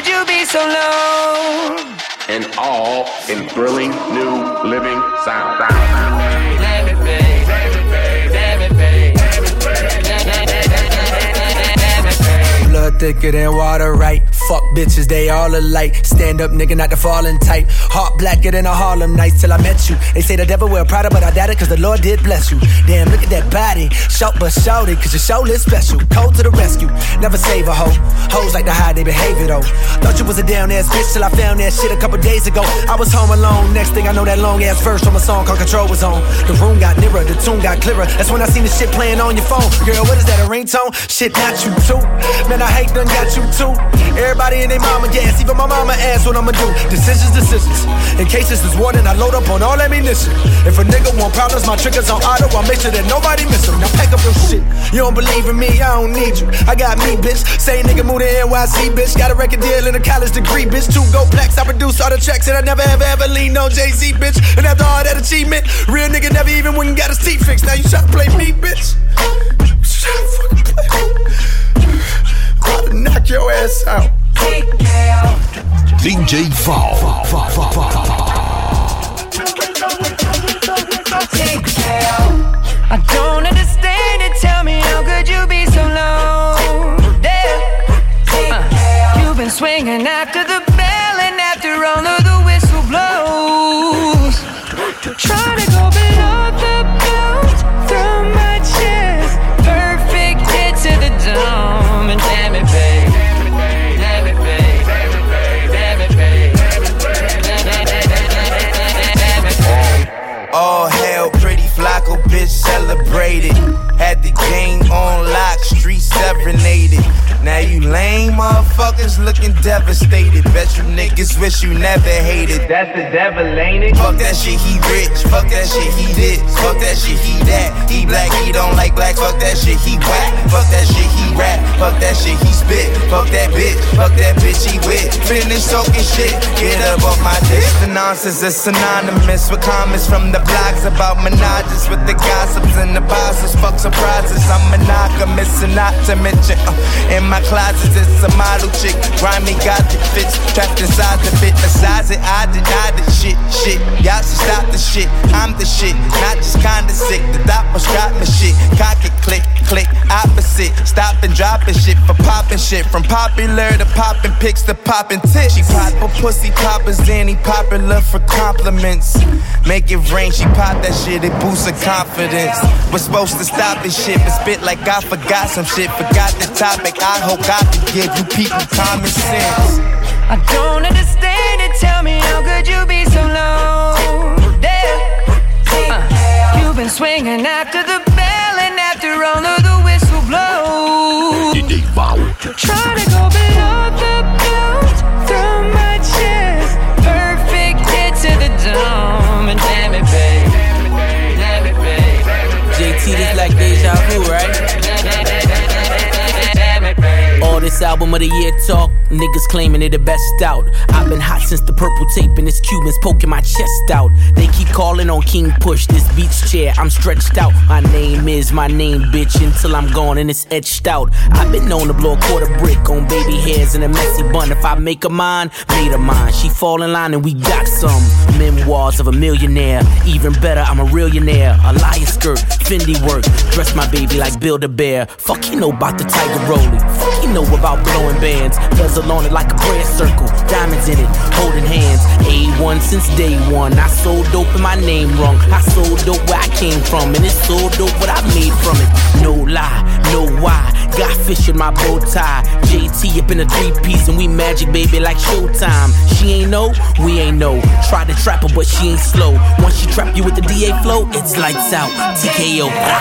could you be so low? And all in thrilling new living sound. Damn it, babe. Damn it, babe. Blood thicker than water, right? Fuck bitches, they all alike. Stand up, nigga, not the falling type. Heart blacker than a Harlem Nights till I met you. They say the devil wear Prada, but I doubt it, cause the Lord did bless you. Damn, look at that body. Shout but shout it, cause your show is special. Cold to the rescue, never save a hoe. Hoes like to hide their behavior though. Thought you was a down ass bitch till I found that shit a couple days ago. I was home alone, next thing I know that long ass verse from a song called Control was on. The room got nearer, the tune got clearer. That's when I seen the shit playing on your phone. Girl, what is that, a ringtone? Shit, not you too. Man, I hate done got you too. Everybody in their mama gas, even my mama asked what I'ma do. Decisions. In case this is war, then I load up on all ammunition. If a nigga want problems, my triggers on auto, I'll make sure that nobody miss them. Now pack up your shit. You don't believe in me, I don't need you. I got me, bitch. Same nigga moved to NYC, bitch. Got a record deal and a college degree, bitch. 2 gold plaques, I produce all the tracks, and I never ever lean on Jay-Z, bitch. And after all that achievement, real nigga never even went and got his teeth fixed. Now you try to play me, bitch. Try to fucking play me. I'll knock your ass out. DJ Val. I don't understand it, tell me how could you be so low? You've been swinging after the bell and after all of the whistle blows. Try to go below the belt from my chest. Perfect hit to the dome, and damn it, babe. Damn it, babe. Damn it, babe. Damn it, babe. All hell, pretty Flacco, bitch, celebrated. Had the game on lock, street serenaded. Now you lame motherfuckers looking devastated. Bet you niggas wish you never hated. That's the devil, ain't it? Fuck that shit, he rich. Fuck that shit, he this. Fuck that shit, he that. He black, he don't like black. Fuck that shit, he whack. Fuck that shit, he rap. Fuck that shit, he spit. Fuck that bitch. Fuck that bitch, he with. Finish talking shit. Get up off my dick. The nonsense is synonymous with comments from the blogs about menages with the gossips and the bosses. Fuck surprises. I'm monogamous and not to mention. In my closet, it's a model chick. Grimy gothic fits. Trapped inside the bit. Besides it, I deny the shit. Y'all should stop the shit. I'm the shit. Not just kinda sick. The dot was dropping shit. Cock it, click. Opposite. Stop and dropping shit for popping shit. From popular to popping pics to popping tits. She pop her pussy poppers, then he popular for compliments. Make it rain, she pop that shit, it boosts her confidence. We're supposed to stop this shit, but spit like I forgot some shit. Forgot the topic, I hope I can give you people common sense. I don't understand it, tell me how could you be so low? You've been swinging after the bell and after all of the whistle blows. DJ Val. Try to go below the belt from my chest. Perfect hit to the dome, and damn it, babe. Damn it, babe. JT, this like deja vu, right? All this album of the year talk, niggas claiming they the best out. I've been hot since the purple tape and this Cubans poking my chest out. They keep calling on King Push, this beach chair, I'm stretched out. My name is my name, bitch, until I'm gone and it's etched out. I've been known to blow a quarter brick on baby hairs and a messy bun. If I make her mine, made her mine. She fall in line and we got some. Memoirs of a millionaire, even better, I'm a realionaire. A liar skirt, Fendi work, dress my baby like Build-A-Bear. Fuck you know about the Tiger Rollie, fuck you know about blowing bands. Bezel on it like a prayer circle, diamonds in it, holding hands. A1 since day one, I sold dope and my name wrong. I sold dope where I came from, and it's so dope what I made from it. No lie, no why, got fish in my bow tie. JT up in a 3-piece and we magic baby like Showtime. She ain't know, we ain't know. Try to trap her but she ain't slow. Once she trap you with the DA flow, it's lights out, TKO.